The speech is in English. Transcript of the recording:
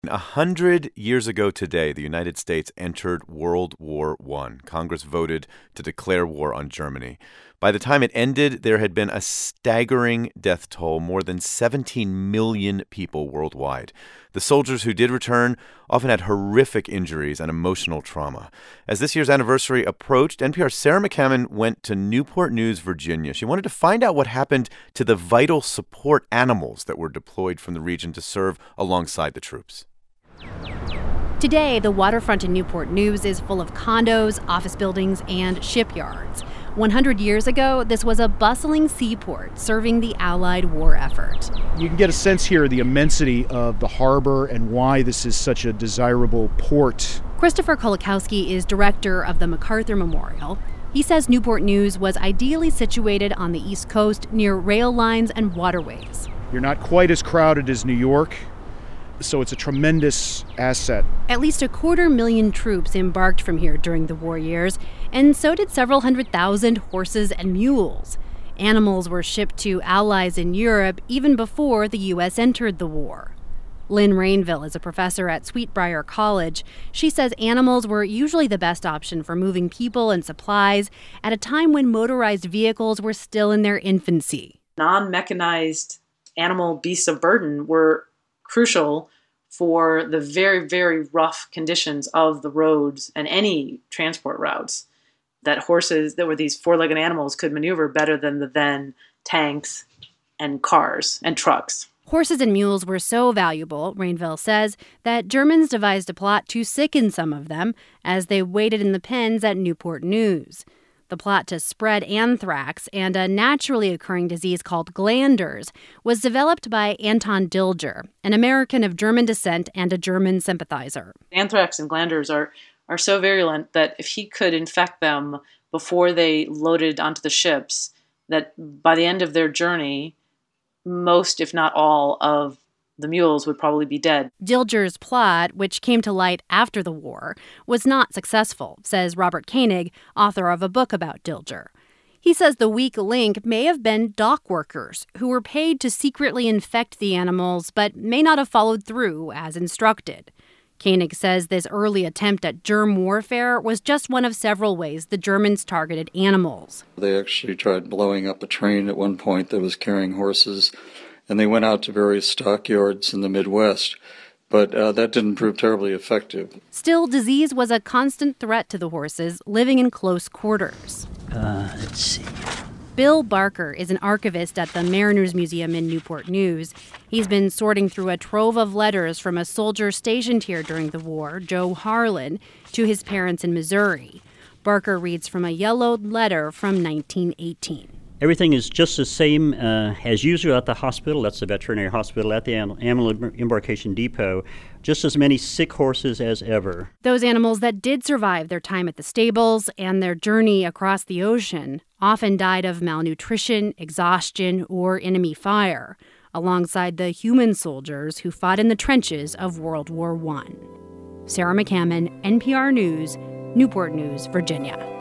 100 years ago today, the United States entered World War I. Congress voted to declare war on Germany. By the time it ended, there had been a staggering death toll, more than 17 million people worldwide. The soldiers who did return often had horrific injuries and emotional trauma. As this year's anniversary approached, NPR's Sarah McCammon went to Newport News, Virginia. She wanted to find out what happened to the vital support animals that were deployed from the region to serve alongside the troops. Today, the waterfront in Newport News is full of condos, office buildings, and shipyards. 100 years ago, this was a bustling seaport serving the Allied war effort. You can get a sense here of the immensity of the harbor and why this is such a desirable port. Christopher Kolakowski is director of the MacArthur Memorial. He says Newport News was ideally situated on the East Coast near rail lines and waterways. You're not quite as crowded as New York, so it's a tremendous asset. At least 250,000 troops embarked from here during the war years, and so did several 100,000 horses and mules. Animals were shipped to allies in Europe even before the U.S. entered the war. Lynn Rainville is a professor at Sweetbriar College. She says animals were usually the best option for moving people and supplies at a time when motorized vehicles were still in their infancy. Non-mechanized animal beasts of burden were crucial for the very, very rough conditions of the roads and any transport routes. That horses that were these four-legged animals could maneuver better than the then tanks and cars and trucks. Horses and mules were so valuable, Rainville says, that Germans devised a plot to sicken some of them as they waited in the pens at Newport News. The plot to spread anthrax and a naturally occurring disease called glanders was developed by Anton Dilger, an American of German descent and a German sympathizer. Anthrax and glanders are so virulent that if he could infect them before they loaded onto the ships, that by the end of their journey, most, if not all, of the mules would probably be dead. Dilger's plot, which came to light after the war, was not successful, says Robert Koenig, author of a book about Dilger. He says the weak link may have been dock workers who were paid to secretly infect the animals but may not have followed through as instructed. Koenig says this early attempt at germ warfare was just one of several ways the Germans targeted animals. They actually tried blowing up a train at one point that was carrying horses, and they went out to various stockyards in the Midwest, but that didn't prove terribly effective. Still, disease was a constant threat to the horses living in close quarters. Let's see. Bill Barker is an archivist at the Mariners Museum in Newport News. He's been sorting through a trove of letters from a soldier stationed here during the war, Joe Harlan, to his parents in Missouri. Barker reads from a yellowed letter from 1918. Everything is just the same as usual at the hospital. That's the veterinary hospital at the animal embarkation depot. Just as many sick horses as ever. Those animals that did survive their time at the stables and their journey across the ocean often died of malnutrition, exhaustion, or enemy fire, alongside the human soldiers who fought in the trenches of World War I. Sarah McCammon, NPR News, Newport News, Virginia.